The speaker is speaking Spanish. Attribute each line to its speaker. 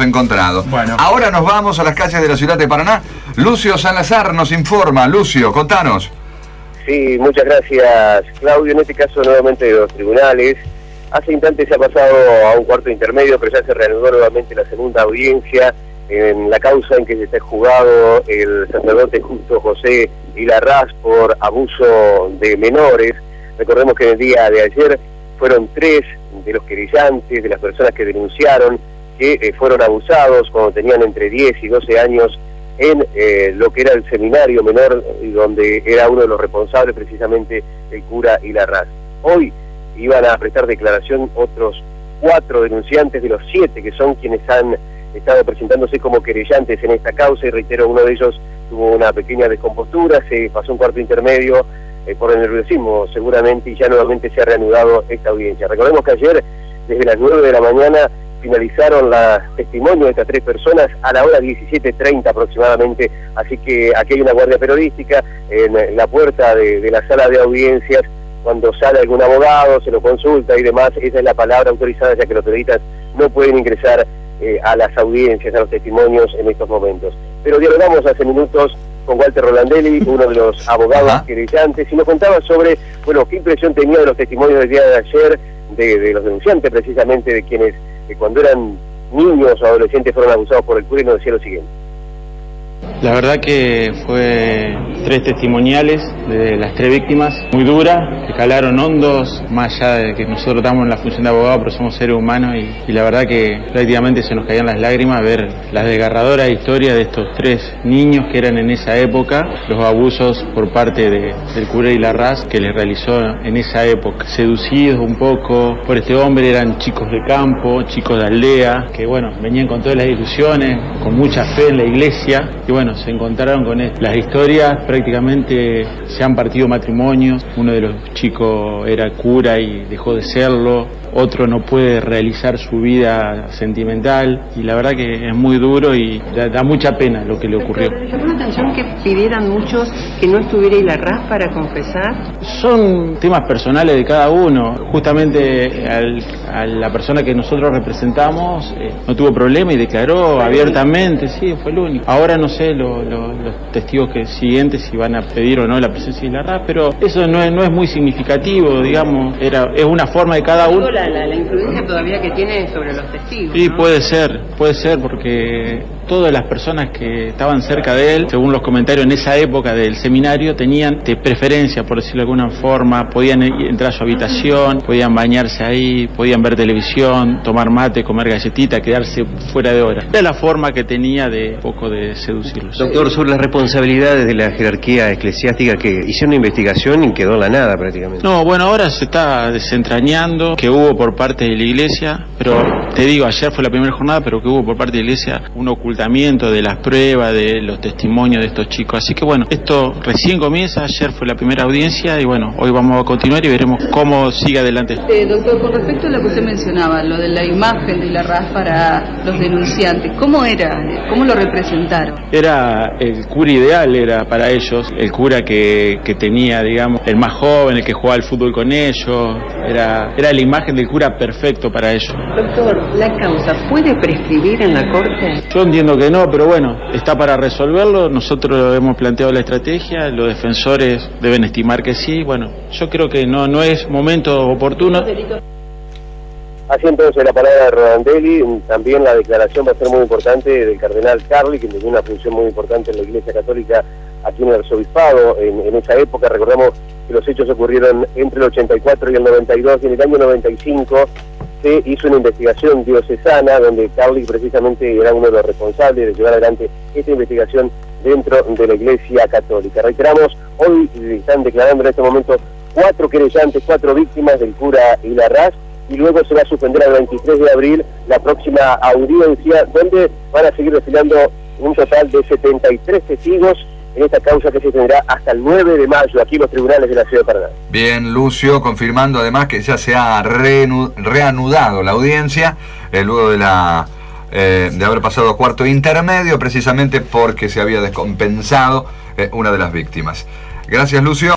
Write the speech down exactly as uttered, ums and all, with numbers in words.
Speaker 1: hemos encontrado.
Speaker 2: Bueno.
Speaker 1: Ahora nos vamos a las calles de la ciudad de Paraná. Lucio Salazar nos informa. Lucio, contanos.
Speaker 3: Sí, muchas gracias, Claudio. En este caso, nuevamente de los tribunales. Hace instantes se ha pasado a un cuarto intermedio, pero ya se reanudó nuevamente la segunda audiencia en la causa en que se está juzgado el sacerdote Justo José Ilarraz por abuso de menores. Recordemos que en el día de ayer fueron tres de los querellantes, de las personas que denunciaron, que eh, fueron abusados cuando tenían entre diez y doce años en eh, lo que era el seminario menor, donde era uno de los responsables precisamente el cura Ilarraz. Hoy iban a prestar declaración otros cuatro denunciantes de los siete que son quienes han estado presentándose como querellantes en esta causa, y reitero, uno de ellos tuvo una pequeña descompostura, se pasó un cuarto intermedio eh, por el nerviosismo seguramente, y ya nuevamente se ha reanudado esta audiencia. Recordemos que ayer, desde las nueve de la mañana, finalizaron los testimonios de estas tres personas a la hora diecisiete treinta aproximadamente, así que aquí hay una guardia periodística en la puerta de, de la sala de audiencias. Cuando sale algún abogado, se lo consulta y demás, esa es la palabra autorizada, ya que los periodistas no pueden ingresar eh, a las audiencias, a los testimonios en estos momentos. Pero dialogamos hace minutos con Walter Rolandelli, uno de los abogados querellantes, y nos contaba sobre, bueno, qué impresión tenía de los testimonios del día de ayer, de, de los denunciantes precisamente, de quienes eh, cuando eran niños o adolescentes fueron abusados por el cura, y nos decía lo siguiente.
Speaker 2: La verdad que fue tres testimoniales de las tres víctimas, muy duras, que calaron hondos, más allá de que nosotros estamos en la función de abogado, pero somos seres humanos, y, y la verdad que prácticamente se nos caían las lágrimas ver la desgarradora historia de estos tres niños que eran en esa época, los abusos por parte de, del cura Ilarraz que les realizó en esa época. Seducidos un poco por este hombre, eran chicos de campo, chicos de aldea, que bueno, venían con todas las ilusiones, con mucha fe en la iglesia, y bueno, se encontraron con esto. Las historias prácticamente se han partido matrimonios, uno de los chicos era cura y dejó de serlo, otro no puede realizar su vida sentimental, y la verdad que es muy duro y da, da mucha pena lo que le ocurrió.
Speaker 4: ¿Le llamó la atención que pidieran muchos que no estuviera Ilarraz para confesar?
Speaker 2: Son temas personales de cada uno. Justamente al, a la persona que nosotros representamos eh, no tuvo problema y declaró abiertamente, sí, fue el único. Ahora no sé lo, lo, los testigos que siguientes si van a pedir o no la presencia de Ilarraz, pero eso no es, no es muy significativo, digamos, era, es una forma de cada uno.
Speaker 4: La, la, la influencia todavía que tiene sobre los testigos.
Speaker 2: Sí,
Speaker 4: ¿no?
Speaker 2: puede ser, puede ser, porque todas las personas que estaban cerca de él, según los comentarios en esa época del seminario, tenían de preferencia, por decirlo de alguna forma, podían entrar a su habitación, podían bañarse ahí, podían ver televisión, tomar mate, comer galletita, quedarse fuera de hora. Era la forma que tenía de poco de seducirlos.
Speaker 5: Doctor, sobre las responsabilidades de la jerarquía eclesiástica, que hicieron una investigación y quedó en la nada prácticamente.
Speaker 2: No, bueno, ahora se está desentrañando que hubo por parte de la iglesia, pero te digo, ayer fue la primera jornada, pero que hubo por parte de la iglesia un ocultamiento de las pruebas, de los testimonios de estos chicos. Así que bueno, esto recién comienza, ayer fue la primera audiencia y bueno, hoy vamos a continuar y veremos cómo sigue adelante.
Speaker 6: Eh, doctor, con respecto a lo que usted mencionaba, lo de la imagen de Ilarraz para los denunciantes, ¿cómo era? ¿Cómo lo representaron?
Speaker 2: Era el cura ideal, era para ellos, el cura que, que tenía, digamos, el más joven, el que jugaba al fútbol con ellos, era, era la imagen del cura perfecto para ellos.
Speaker 4: Doctor, ¿la causa puede prescribir en la corte?
Speaker 2: Yo entiendo que no, pero bueno, está para resolverlo. Nosotros hemos planteado la estrategia, los defensores deben estimar que sí. Bueno, yo creo que no, no es momento oportuno.
Speaker 3: Así entonces la palabra de Rolandelli. También la declaración va a ser muy importante del cardenal Carli, que tenía una función muy importante en la Iglesia Católica aquí en el arzobispado en, en esa época. Recordemos que los hechos ocurrieron entre el ochenta y cuatro y el noventa y dos, y en el año noventa y cinco se hizo una investigación diocesana donde Carli precisamente era uno de los responsables de llevar adelante esta investigación dentro de la Iglesia Católica. Reiteramos, hoy están declarando en este momento cuatro querellantes, cuatro víctimas del cura Ilarraz, y luego se va a suspender el veintitrés de abril la próxima audiencia, donde van a seguir desfilando un total de setenta y tres testigos en esta causa que se tendrá hasta el nueve de mayo aquí en los tribunales de la ciudad de Paraná.
Speaker 1: Bien, Lucio, confirmando además que ya se ha reanudado la audiencia eh, luego de la eh, de haber pasado a cuarto intermedio, precisamente porque se había descompensado eh, una de las víctimas. Gracias, Lucio.